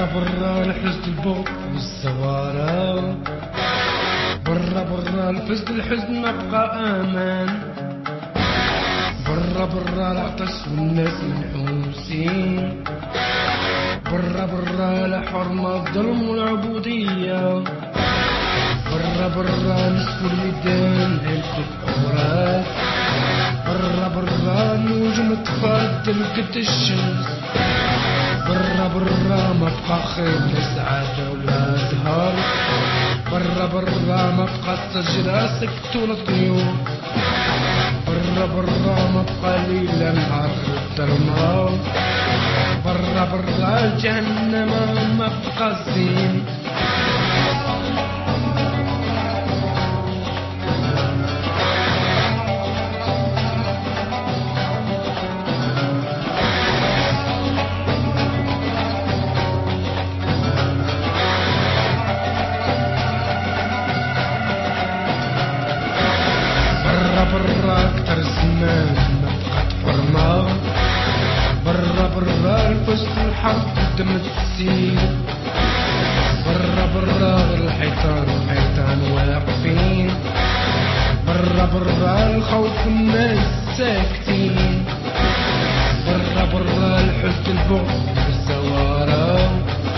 برا الحزن البوط والزوارة، برا الحزن ما بقى امان، برا العطش والناس منحوسين، برا الحرمة الظلم والعبودية، برا نصف الميدان هلكوا الحراس، برا النجوم تفضل قد الشمس، برا ما بقى خير لا سعادة ولا زهر، برا ما بقى الشجرة سكتوا الطيور، برا ما بقى ليل نهار الظلمة، برا جهنم ما بقى الزين. برا اكتر الزمان ما بقات حرمة، برا الفسق الحرب دم تسيل، برا الحيطان واقفين، برا الخوف الناس ساكتين، برا الحزن البغض والزوارة،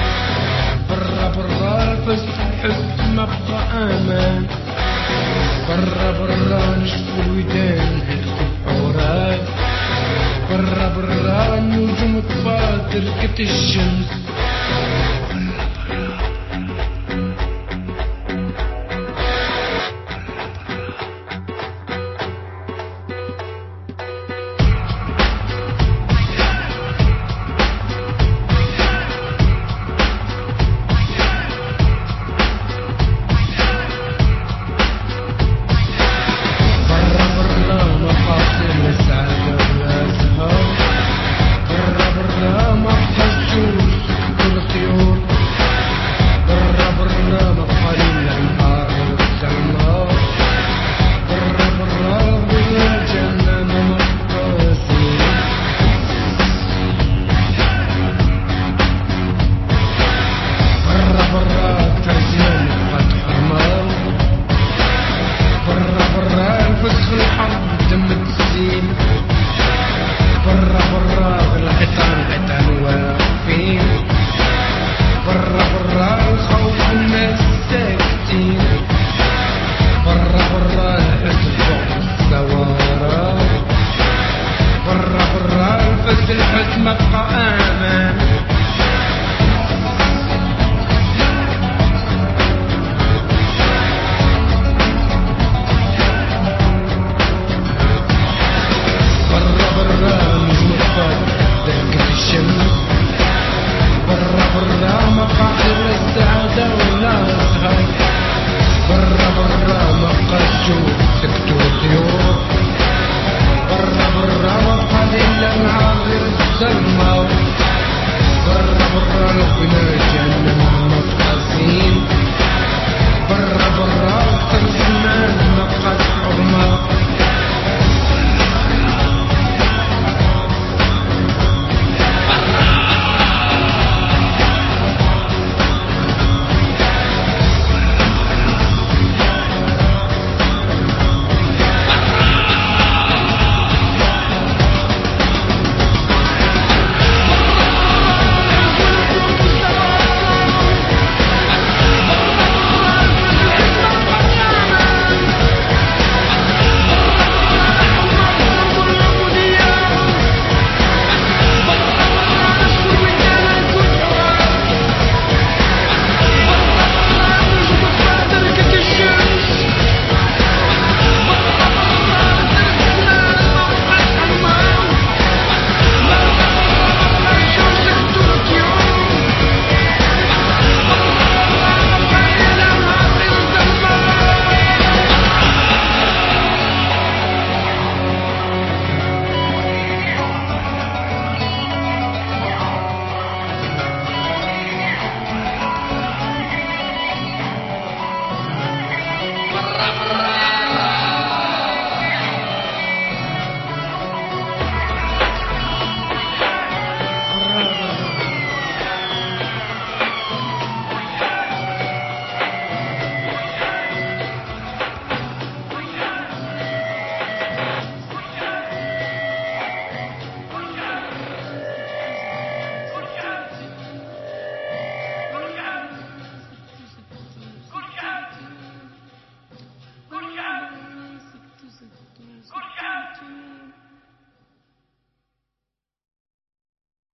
برا الفسق الحزن ما بقى امان، برا نشوف الودان هلكوا الحورات، برا النجوم تفاضل قد الشمس. برا الحيطان واقفين، برا الخوف الناس ساكتين، برا الحزن والزوارة، برا الفسق الحزن ما بقى امان. برا ما بقى لا السعادة ولا الزهر، برا ما بقى الجوع سكتوا الطيور.